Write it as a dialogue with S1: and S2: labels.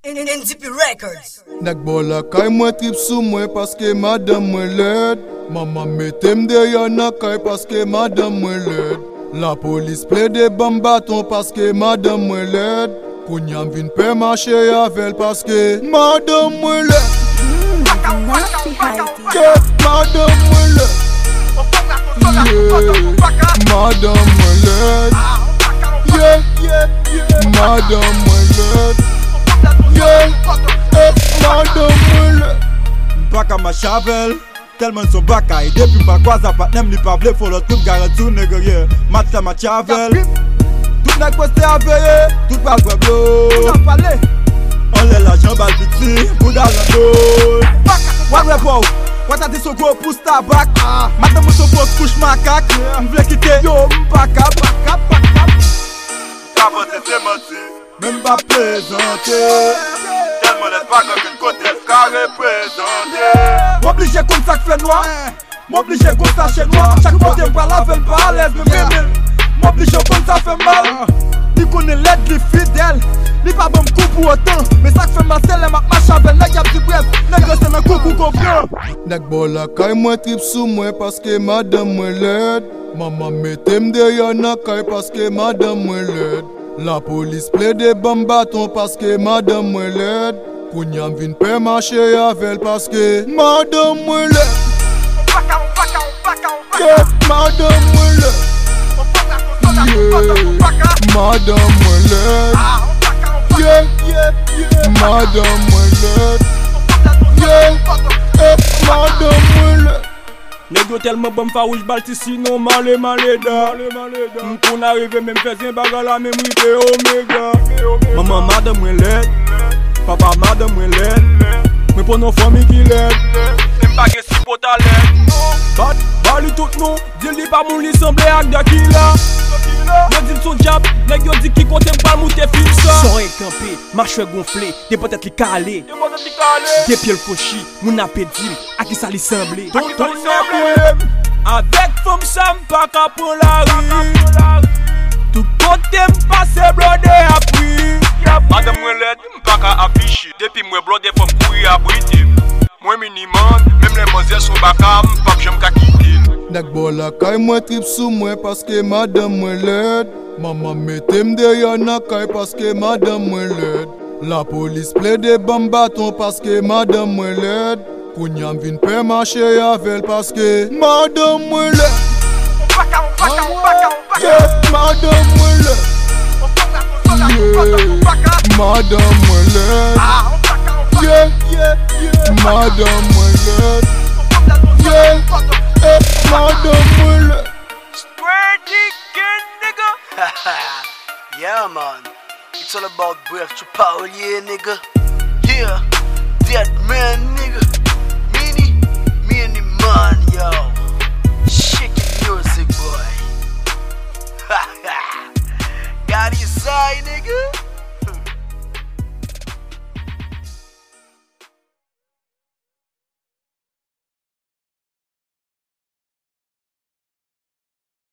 S1: NZP Records.
S2: Nak bola kay mwen trip sou mwen paske madame mwen led. Maman metem de yon na kay paske madame mwen led. La polis ple de bam baton paske madame mwen led. Kounyam vin pe mache yavel paske madame mwen led. Madame mwen led. Madame mwen led. Madame mwen led. Madame mwen led.
S3: Baka ma chavel, tellement son baka. Et depuis ma croise à patnem, ni pas blé, faut l'autre truc garanti ou nègre. Mat ça ma chavel. Tout n'a posté à veiller, tout pas quoi blo. On l'est la jambe à petit, bouda la dos. One rap what a dit so go pousse tabac. Madame mon so pose couche macaque. M'vle quitter yo m'baka. T'avancer c'est menti, même pas plaisanter. Tellement n'est pas comme une côté qu'à représenter. M'obligé comme ça que fait noir. M'obligé comme ça chez moi. Chaque côté par la veine pas à l'aise me mémile. M'obligé comme ça fait mal. Ni connaît l'aide, ni fidèle. Ni pas bon coup pour autant. Mais ça fait mal, c'est les ma chavel. N'a y'a petit bref. Nègre c'est un coucou comprend.
S2: Nak bola kay mwen trip sou mwen paske madame mwen led. Maman metem de yon na kay paske madame mwen led. La polis ple de bam baton paske madame mwen led. Kounyam vin pe mache yavel paske madame mwen led. Madame mwen led. Madame mwen led. Madame mwen led. Madame mwen led.
S4: Nègre tellement bon farouche balti sinon malé da. M'koun arrive même faire un bagarre la même rive Omega. Maman madame mwen led. Papa madame mwen led. Mais pour nos familles qui led. M'pa gen si pot à led. Bali tout nou, dil li pa moun li semble ak da ki la. Yo dit son diable, nèg yo dit ki konte m'pal mouté film ça. Sorin campé, marche gonflé, des peut-être li calé. Des pieds le cochi, moun a pédil, à qui ça li semblé. Ton avec femme ça m'pa ka pour la rue. Tout côté m'passe blodé à prix. Madame mwen led, m'pa ka afficher. Depuis mwen blodé femme courir à briter. Mwen minimum, même les mozelles sont baka, m'pa j'aime ka quitter.
S2: Nak bola kay mwen trip sou mwen paske madame mwen led. Maman metem de yon na kay paske madame mwen led. La polis ple de bam baton paske madame mwen led. Kounyam vin pe mache yavel paske madame mwen led. Madame mwen led. Madame mwen led. Madame mwen led. Madame mwen led.
S1: Yeah, man. It's all about breath to power, yeah, nigga. Yeah, dead man.